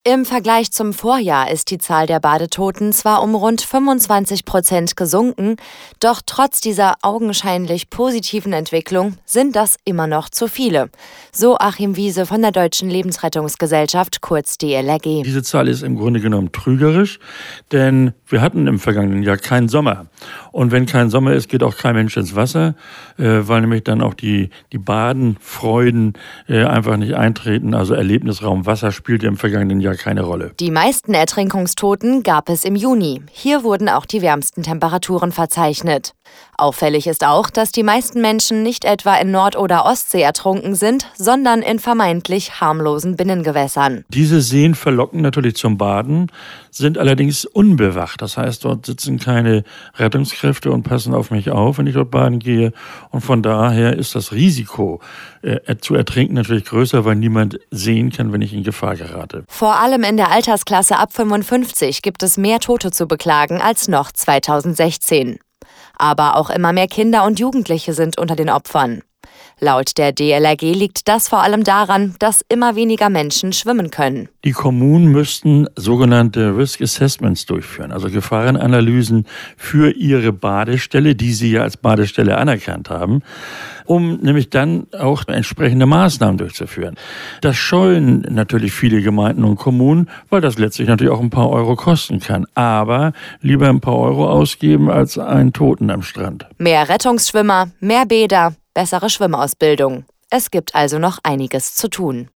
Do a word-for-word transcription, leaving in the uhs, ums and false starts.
Im Vergleich zum Vorjahr ist die Zahl der Badetoten zwar um rund fünfundzwanzig Prozent gesunken, doch trotz dieser augenscheinlich positiven Entwicklung sind das immer noch zu viele. So Achim Wiese von der Deutschen Lebensrettungsgesellschaft, kurz D L R G. Diese Zahl ist im Grunde genommen trügerisch, denn wir hatten im vergangenen Jahr keinen Sommer. Und wenn kein Sommer ist, geht auch kein Mensch ins Wasser, äh, weil nämlich dann auch die, die Badenfreuden äh, einfach nicht eintreten. Also Erlebnisraum Wasser spielte im vergangenen Jahr keine Rolle. Die meisten Ertrinkungstoten gab es im Juni. Hier wurden auch die wärmsten Temperaturen verzeichnet. Auffällig ist auch, dass die meisten Menschen nicht etwa in Nord- oder Ostsee ertrunken sind, sondern in vermeintlich harmlosen Binnengewässern. Diese Seen verlocken natürlich zum Baden, sind allerdings unbewacht. Das heißt, dort sitzen keine Rettungskräfte und passen auf mich auf, wenn ich dort baden gehe. Und von daher ist das Risiko äh, zu ertrinken natürlich größer, weil niemand sehen kann, wenn ich in Gefahr gerate. Vor allem in der Altersklasse ab fünfundfünfzig gibt es mehr Tote zu beklagen als noch zweitausendsechzehn. Aber auch immer mehr Kinder und Jugendliche sind unter den Opfern. Laut der D L R G liegt das vor allem daran, dass immer weniger Menschen schwimmen können. Die Kommunen müssten sogenannte Risk Assessments durchführen, also Gefahrenanalysen für ihre Badestelle, die sie ja als Badestelle anerkannt haben, um nämlich dann auch entsprechende Maßnahmen durchzuführen. Das scheuen natürlich viele Gemeinden und Kommunen, weil das letztlich natürlich auch ein paar Euro kosten kann. Aber lieber ein paar Euro ausgeben als einen Toten am Strand. Mehr Rettungsschwimmer, mehr Bäder, bessere Schwimmausbildung. Es gibt also noch einiges zu tun.